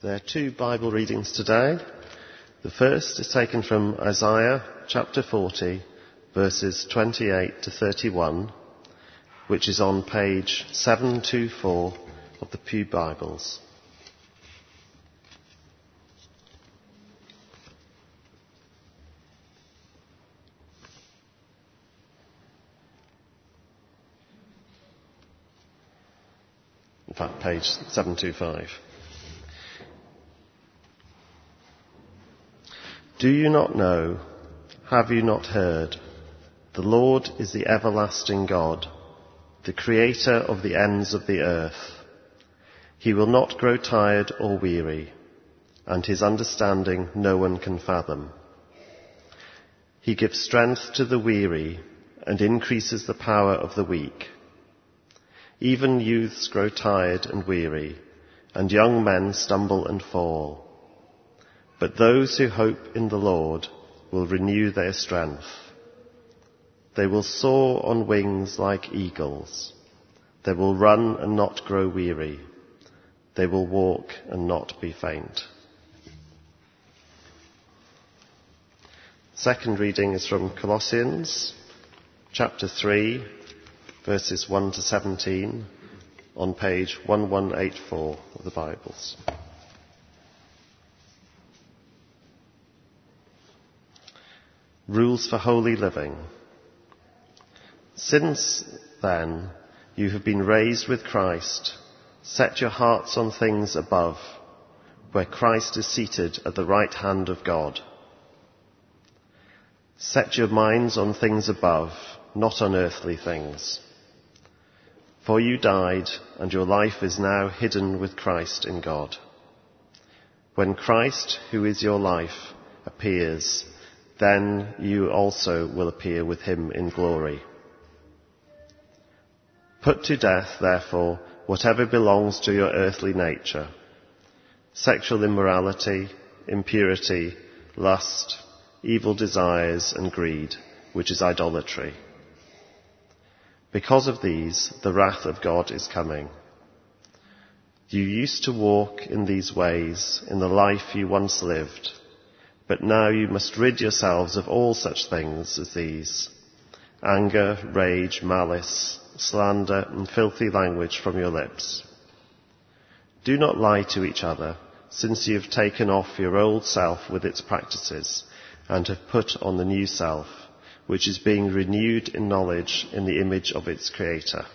There are two Bible readings today. The first is taken from Isaiah chapter 40, verses 28 to 31, which is on page 724 of the Pew Bibles. In fact, page 725. Do you not know? Have you not heard? The Lord is the everlasting God, the creator of the ends of the earth. He will not grow tired or weary, and his understanding no one can fathom. He gives strength to the weary and increases the power of the weak. Even youths grow tired and weary, and young men stumble and fall. But those who hope in the Lord will renew their strength. They will soar on wings like eagles. They will run and not grow weary. They will walk and not be faint. Second reading is from Colossians chapter 3, verses 1 to 17, on page 1184 of the Bibles. Rules for holy living. Since then you have been raised with Christ, set your hearts on things above, where Christ is seated at the right hand of God. Set your minds on things above, not on earthly things. For you died, and your life is now hidden with Christ in God. When Christ, who is your life, appears, then you also will appear with him in glory. Put to death, therefore, whatever belongs to your earthly nature: sexual immorality, impurity, lust, evil desires, and greed, which is idolatry. Because of these, the wrath of God is coming. You used to walk in these ways in the life you once lived, but now you must rid yourselves of all such things as these: anger, rage, malice, slander, and filthy language from your lips. Do not lie to each other, since you have taken off your old self with its practices and have put on the new self, which is being renewed in knowledge in the image of its creator.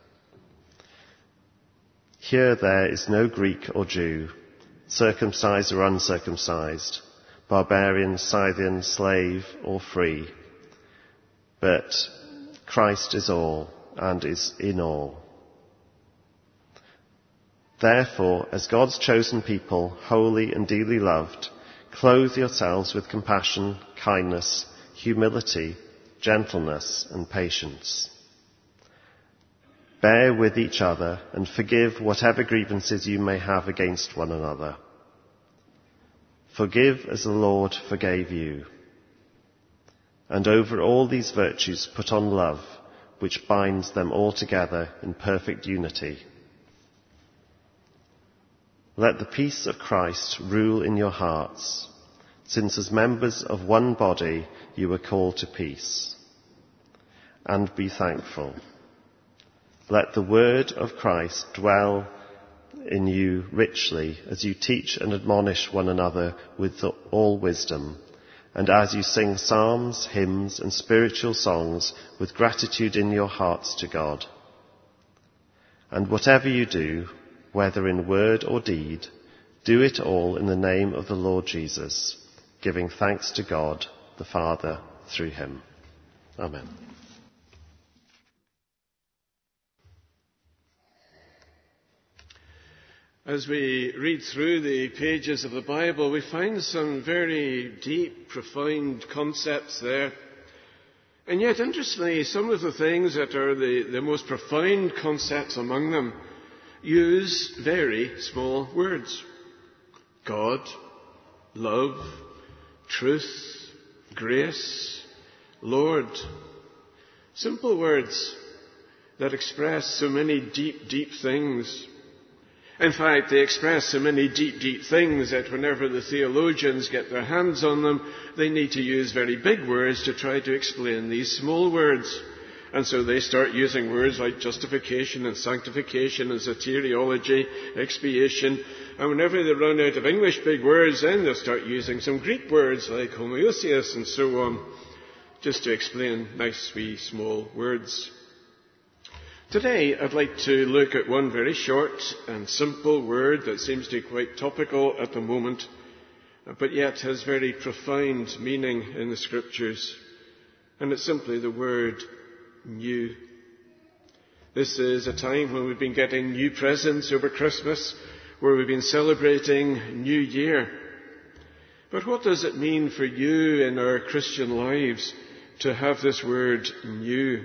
Here there is no Greek or Jew, circumcised or uncircumcised, barbarian, Scythian, slave or free, but Christ is all and is in all. Therefore, as God's chosen people, holy and dearly loved, clothe yourselves with compassion, kindness, humility, gentleness, and patience. Bear with each other and forgive whatever grievances you may have against one another. Forgive as the Lord forgave you. And over all these virtues put on love, which binds them all together in perfect unity. Let the peace of Christ rule in your hearts, since as members of one body you were called to peace. And be thankful. Let the word of Christ dwell in you richly as you teach and admonish one another with all wisdom, and as you sing psalms, hymns, and spiritual songs with gratitude in your hearts to God. And whatever you do, whether in word or deed, do it all in the name of the Lord Jesus, giving thanks to God the Father through him. Amen. As we read through the pages of the Bible, we find some very deep, profound concepts there. And yet, interestingly, some of the things that are the most profound concepts among them use very small words. God, love, truth, grace, Lord. Simple words that express so many deep, deep things. In fact, they express so many deep, deep things that whenever the theologians get their hands on them, they need to use very big words to try to explain these small words. And so they start using words like justification and sanctification and soteriology, expiation. And whenever they run out of English big words, then they'll start using some Greek words like homoousios and so on, just to explain nice wee small words. Today, I'd like to look at one very short and simple word that seems to be quite topical at the moment, but yet has very profound meaning in the Scriptures. And it's simply the word new. This is a time when we've been getting new presents over Christmas, where we've been celebrating New Year. But what does it mean for you in our Christian lives to have this word new?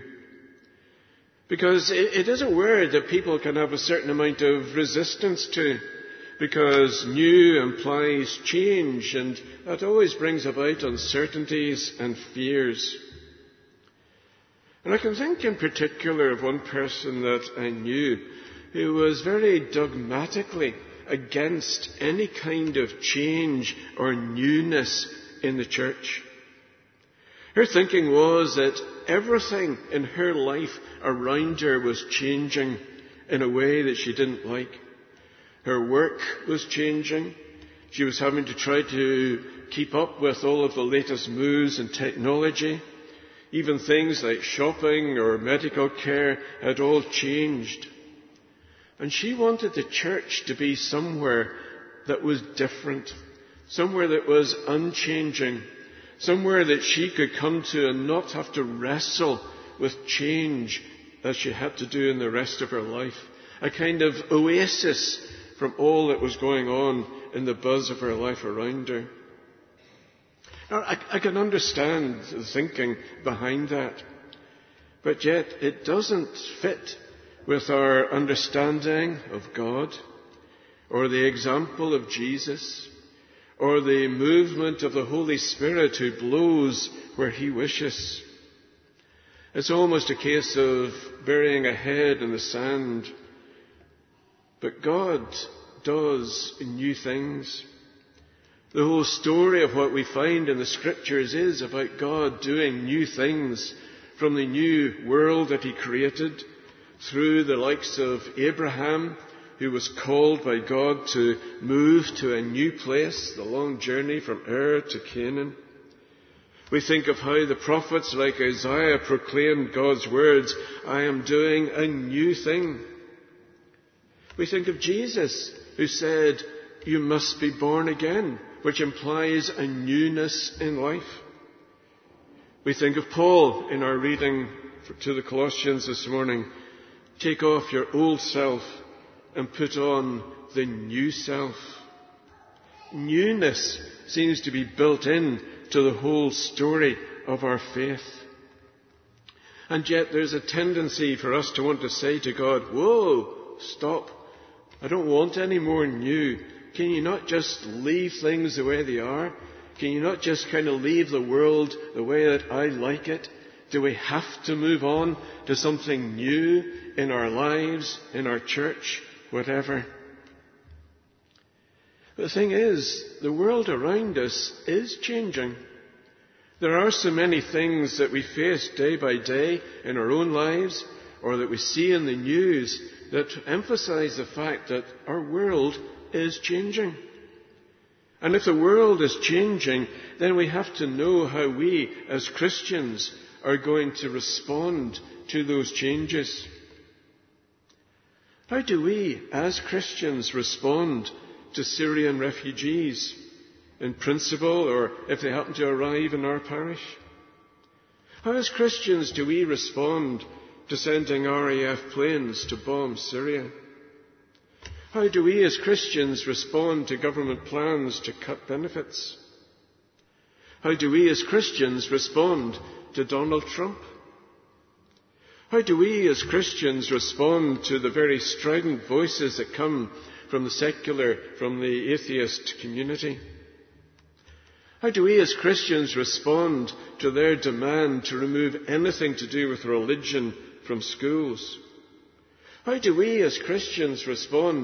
Because it is a word that people can have a certain amount of resistance to, because new implies change, and that always brings about uncertainties and fears. And I can think in particular of one person that I knew who was very dogmatically against any kind of change or newness in the church. Her thinking was that everything in her life around her was changing in a way that she didn't like. Her work was changing. She was having to try to keep up with all of the latest moves in technology. Even things like shopping or medical care had all changed. And she wanted the church to be somewhere that was different, somewhere that was unchanging, somewhere that she could come to and not have to wrestle with change as she had to do in the rest of her life. A kind of oasis from all that was going on in the buzz of her life around her. Now, I can understand the thinking behind that, but yet it doesn't fit with our understanding of God, or the example of Jesus, or the movement of the Holy Spirit who blows where He wishes. It's almost a case of burying a head in the sand. But God does new things. The whole story of what we find in the Scriptures is about God doing new things from the new world that He created, through the likes of Abraham, who was called by God to move to a new place, the long journey from Ur to Canaan. We think of how the prophets like Isaiah proclaimed God's words, "I am doing a new thing." We think of Jesus, who said, "You must be born again," which implies a newness in life. We think of Paul in our reading to the Colossians this morning. Take off your old self and put on the new self. Newness seems to be built in to the whole story of our faith. And yet there's a tendency for us to want to say to God, "Whoa, stop. I don't want any more new. Can you not just leave things the way they are? Can you not just kind of leave the world the way that I like it? Do we have to move on to something new in our lives, in our church, whatever?" The thing is, the world around us is changing. There are so many things that we face day by day in our own lives, or that we see in the news, that emphasize the fact that our world is changing. And if the world is changing, then we have to know how we, as Christians, are going to respond to those changes. How do we, as Christians, respond to Syrian refugees, in principle, or if they happen to arrive in our parish? How, as Christians, do we respond to sending RAF planes to bomb Syria? How do we, as Christians, respond to government plans to cut benefits? How do we, as Christians, respond to Donald Trump? How do we, as Christians, respond to the very strident voices that come from the secular, from the atheist community? How do we, as Christians, respond to their demand to remove anything to do with religion from schools? How do we, as Christians, respond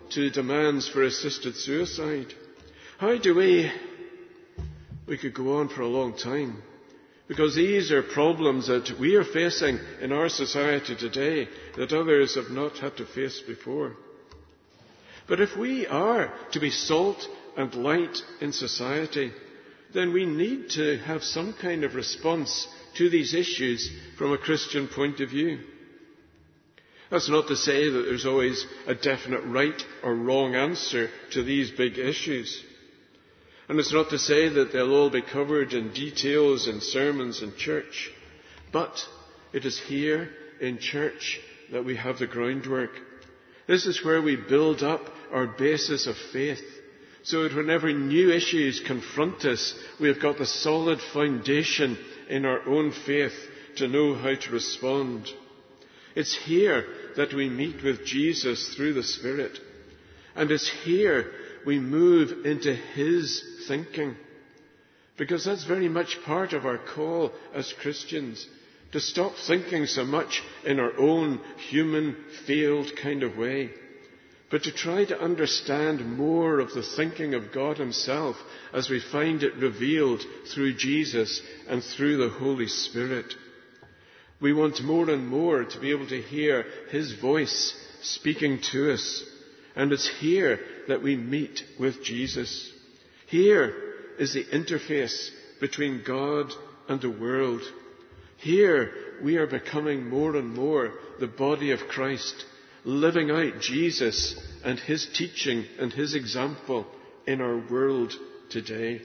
to demands for assisted suicide. How do we could go on for a long time, because these are problems that we are facing in our society today that others have not had to face before. But if we are to be salt and light in society, then we need to have some kind of response to these issues from a Christian point of view. That's not to say that there's always a definite right or wrong answer to these big issues. And it's not to say that they'll all be covered in details in sermons in church. But it is here in church that we have the groundwork. This is where we build up our basis of faith, so that whenever new issues confront us, we have got the solid foundation in our own faith to know how to respond. It's here that we meet with Jesus through the Spirit. And it's here we move into His thinking. Because that's very much part of our call as Christians, to stop thinking so much in our own human, failed kind of way, but to try to understand more of the thinking of God Himself as we find it revealed through Jesus and through the Holy Spirit. We want more and more to be able to hear His voice speaking to us. And it's here that we meet with Jesus. Here is the interface between God and the world. Here we are becoming more and more the body of Christ, living out Jesus and His teaching and His example in our world today.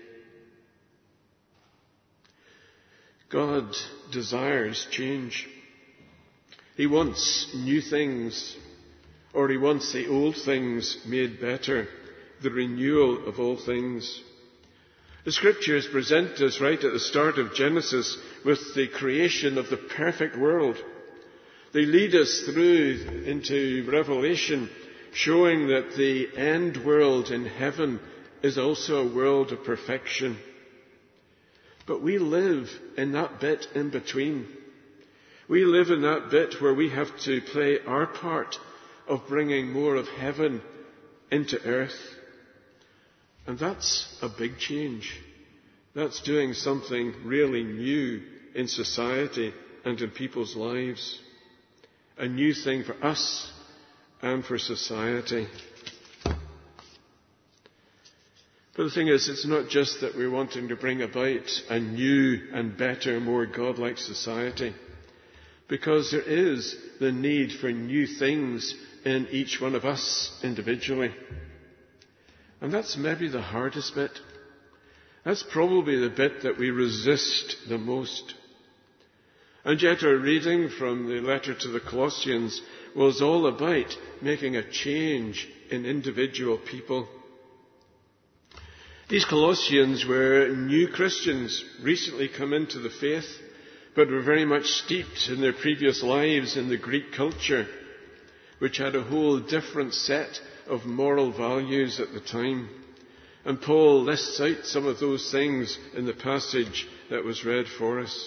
God desires change. He wants new things, or He wants the old things made better, the renewal of all things. The Scriptures present us right at the start of Genesis with the creation of the perfect world. They lead us through into Revelation, showing that the end world in heaven is also a world of perfection. But we live in that bit in between. We live in that bit where we have to play our part of bringing more of heaven into earth. And that's a big change. That's doing something really new in society and in people's lives. A new thing for us and for society. But the thing is, it's not just that we're wanting to bring about a new and better, more godlike society. Because there is the need for new things in each one of us individually. And that's maybe the hardest bit. That's probably the bit that we resist the most. And yet our reading from the letter to the Colossians was all about making a change in individual people. These Colossians were new Christians, recently come into the faith, but were very much steeped in their previous lives in the Greek culture, which had a whole different set of moral values at the time. And Paul lists out some of those things in the passage that was read for us.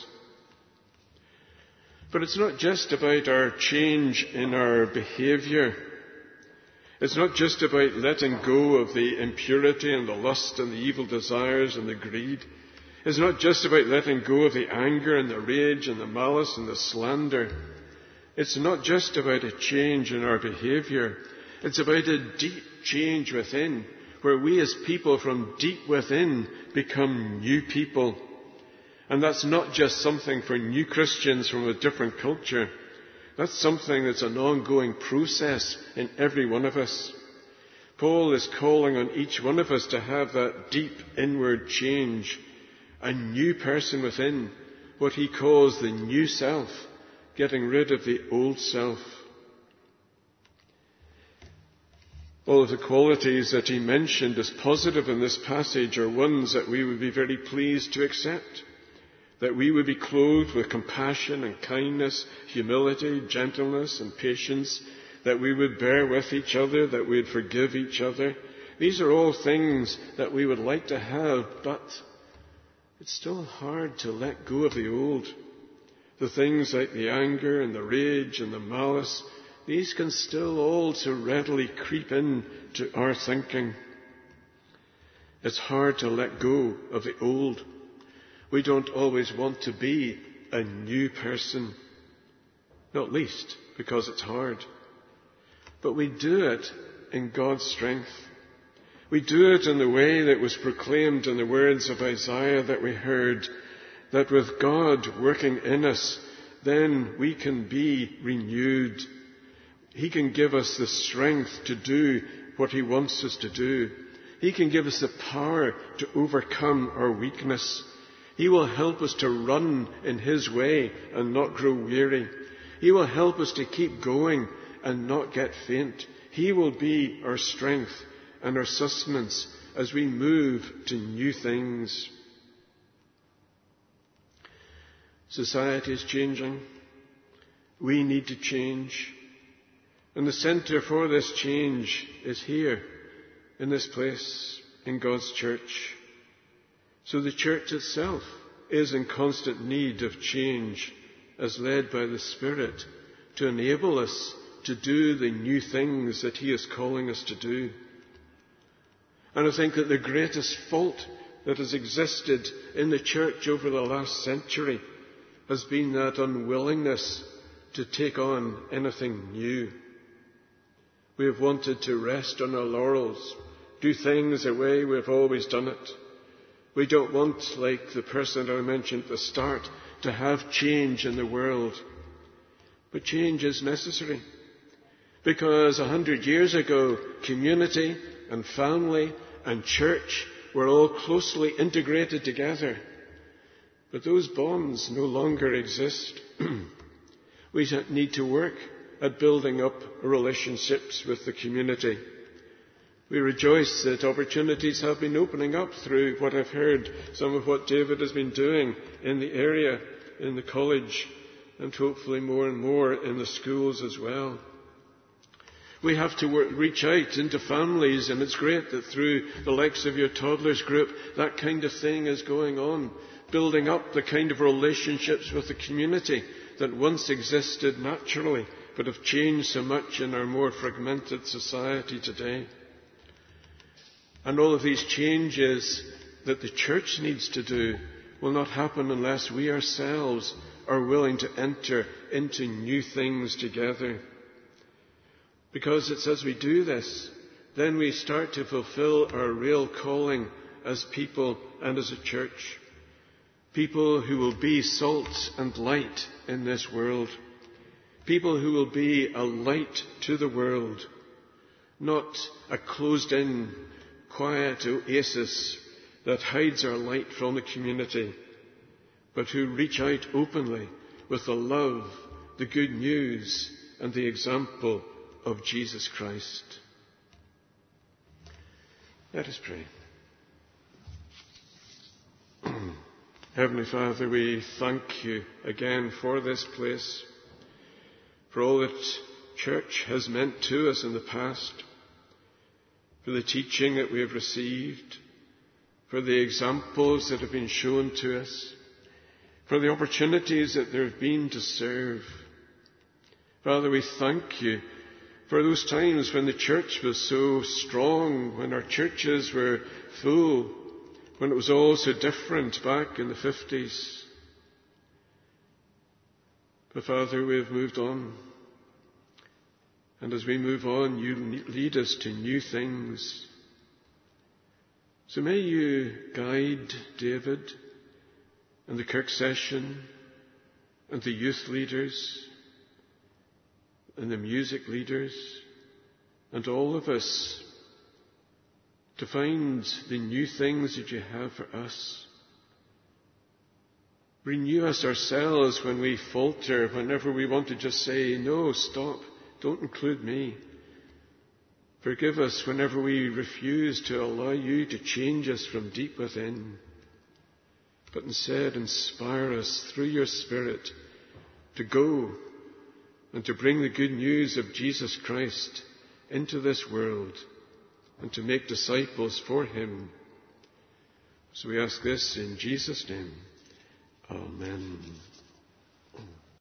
But it's not just about our change in our behaviour. It's not just about letting go of the impurity and the lust and the evil desires and the greed. It's not just about letting go of the anger and the rage and the malice and the slander. It's not just about a change in our behaviour. It's about a deep change within, where we as people from deep within become new people. And that's not just something for new Christians from a different culture. That's something that's an ongoing process in every one of us. Paul is calling on each one of us to have that deep inward change, a new person within, what he calls the new self, getting rid of the old self. All of the qualities that he mentioned as positive in this passage are ones that we would be very pleased to accept. That we would be clothed with compassion and kindness, humility, gentleness and patience, that we would bear with each other, that we would forgive each other. These are all things that we would like to have, but it's still hard to let go of the old. The things like the anger and the rage and the malice, these can still all so readily creep in to our thinking. It's hard to let go of the old. We don't always want to be a new person, not least because it's hard. But we do it in God's strength. We do it in the way that was proclaimed in the words of Isaiah that we heard, that with God working in us, then we can be renewed. He can give us the strength to do what He wants us to do. He can give us the power to overcome our weakness. He will help us to run in His way and not grow weary. He will help us to keep going and not get faint. He will be our strength and our sustenance as we move to new things. Society is changing. We need to change. And the centre for this change is here, in this place, in God's church. So the church itself is in constant need of change as led by the Spirit to enable us to do the new things that He is calling us to do. And I think that the greatest fault that has existed in the church over the last century has been that unwillingness to take on anything new. We have wanted to rest on our laurels, do things the way we've always done it. We don't want, like the person I mentioned at the start, to have change in the world. But change is necessary. Because 100 years ago, community and family and church were all closely integrated together. But those bonds no longer exist. We need to work at building up relationships with the community. We rejoice that opportunities have been opening up through what I've heard, some of what David has been doing in the area, in the college, and hopefully more and more in the schools as well. We have to reach out into families, and it's great that through the likes of your toddlers group, that kind of thing is going on, building up the kind of relationships with the community that once existed naturally, but have changed so much in our more fragmented society today. And all of these changes that the church needs to do will not happen unless we ourselves are willing to enter into new things together. Because it's as we do this, then we start to fulfill our real calling as people and as a church. People who will be salt and light in this world. People who will be a light to the world. Not a closed-in, quiet oasis that hides our light from the community, but who reach out openly with the love, the good news, and the example of Jesus Christ. Let us pray. Heavenly Father, we thank You again for this place, for all that church has meant to us in the past, for the teaching that we have received, for the examples that have been shown to us, for the opportunities that there have been to serve. Father, we thank You for those times when the church was so strong, when our churches were full, when it was all so different back in the 50s. But Father, we have moved on. And as we move on, You lead us to new things. So may You guide David and the Kirk session and the youth leaders and the music leaders and all of us to find the new things that You have for us. Renew us ourselves when we falter, whenever we want to just say, no, stop, don't include me. Forgive us whenever we refuse to allow You to change us from deep within, but instead inspire us through Your Spirit to go and to bring the good news of Jesus Christ into this world and to make disciples for Him. So we ask this in Jesus' name. Amen.